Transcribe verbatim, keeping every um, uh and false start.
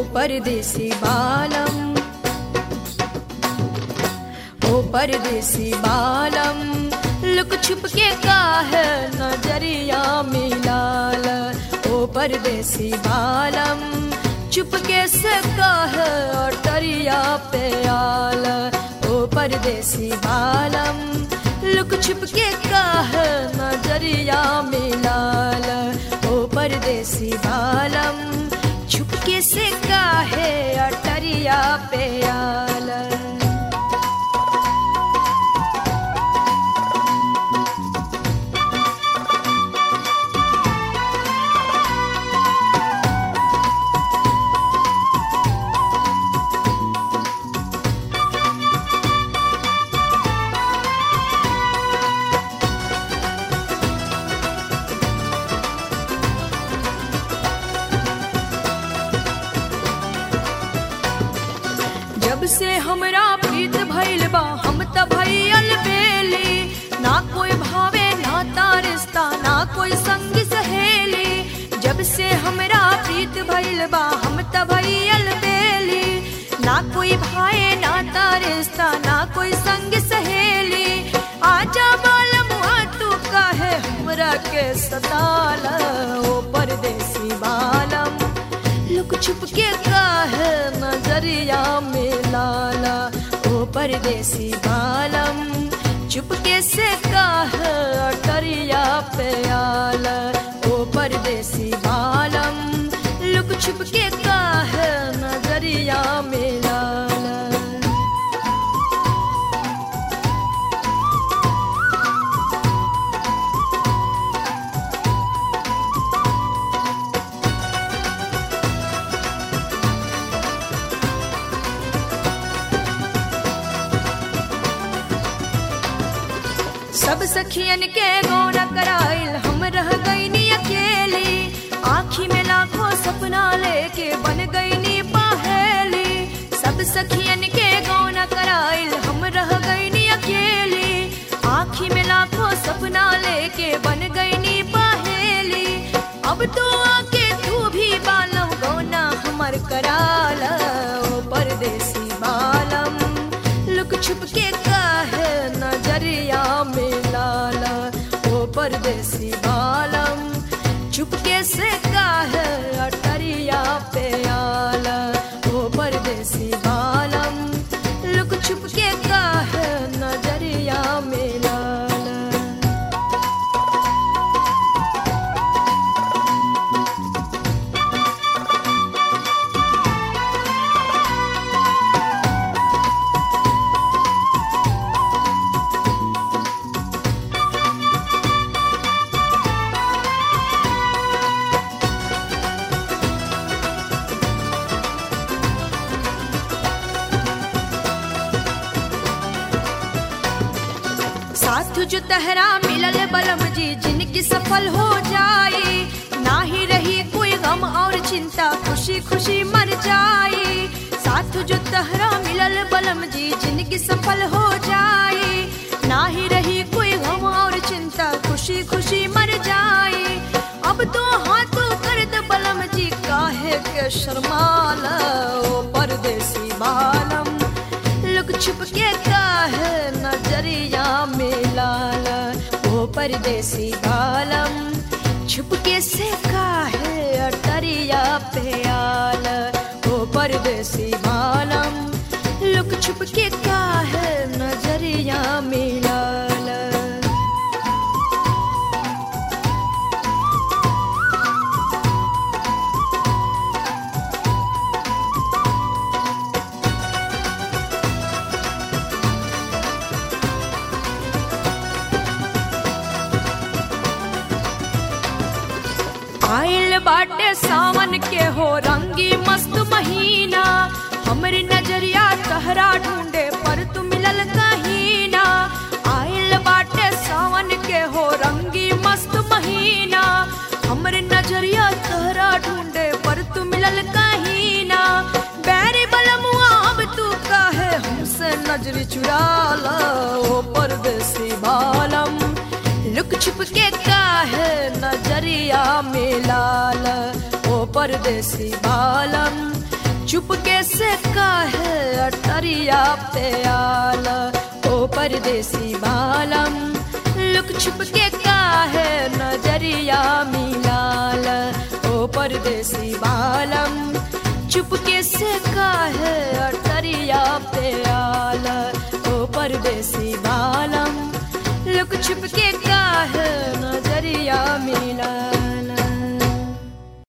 परदेसी बालम, ओ परदेसी बालम, लुक छुप के काहे नजरिया मिलाल। ओ परदेसी बालम, चुपके से काहे अटरिया पे आल। ओ परदेसी बालम, लुक छुप के काहे नजरिया मिलाल। ओ परदेसी बालम, चुपके से काहे अटरिया पे आल। जब से हमरा प्रीत भइल बा हम त भइल बेली। ना कोई भावे ना तारिस्ता ना कोई संग सहेली। जब से हमरा प्रीत भइल बा हम त भइल बेली। ना कोई भाए ना तारिस्ता ना कोई संग सहेली। आजा बालमुआ तू काहे हमरा के सताला। ओ परदेसी बालम, लुक छुप के काहे नजरिया मिलाला। ओ परदेसी बालम, चुपके से काहे अटरिया पे आला। ओ परदेसी बालम, लुक छुप के काहे नजरिया मिलाला। सब सखियन के गौना कराइल हम रह गईनी अकेली। आँखी में लाखों सपना लेके बन गईनी पहेली। सब सखियन के गौना कराइल हम रह गईनी अकेली। आँखी में लाखों सपना लेके बन गईनी पहेली। अब तो आके तू भी बालम गौना हमर कराला। ओ परदेसी बालम, लुक छुप के काहे नजरिया मिलाला। ओ परदेसी बालम, चुपके से काहे अटरिया पे आला। ओ परदेसी बालम, लुक छुप के काहे नजरिया मिलाला। साथ जो तहरा मिलल बलम जी जिनकी सफल हो जाए। ना ही रही कोई गम और चिंता खुशी खुशी मर जाए। साथ जो तहरा मिलल बलम जी जिनकी सफल हो जाए। ना ही रही कोई गम और चिंता खुशी खुशी मर जाए। अब तो हाथों कर दे बलम जी काहे के शर्माला। ओ परदेसी बालम, लुक छुप के काहे नजरिया मिलाला। ओ परदेसी बालम, छुपके से काहे अटरिया पे आला। ओ परदेसी बालम, लुक छुप के काहे नजरिया मिलाला। आइल बाटे सावन के हो रंगी मस्त महीना। हमरी नजरिया तहरा ढूंढे पर तू मिलल कहीं ना। आइल बाटे सावन के हो रंगी मस्त महीना। हमरी नजरिया तहरा ढूंढे पर तू मिलल कहीं ना। बैरी बलमुआ अब तू काहे हमसे नजरी चुराला। ओ परदेसी बालम, लुक छुप के काहे नजरिया मिलाला। ओ परदेसी बालम, चुपके से काहे अटरिया पे आला ओ परदेसी बालम लुक छुप के काहे नजरिया मिलाल ओ परदेसी बालम चुपके से काहे अटरिया पे आला ओ परदेसी बालम लुक छुप के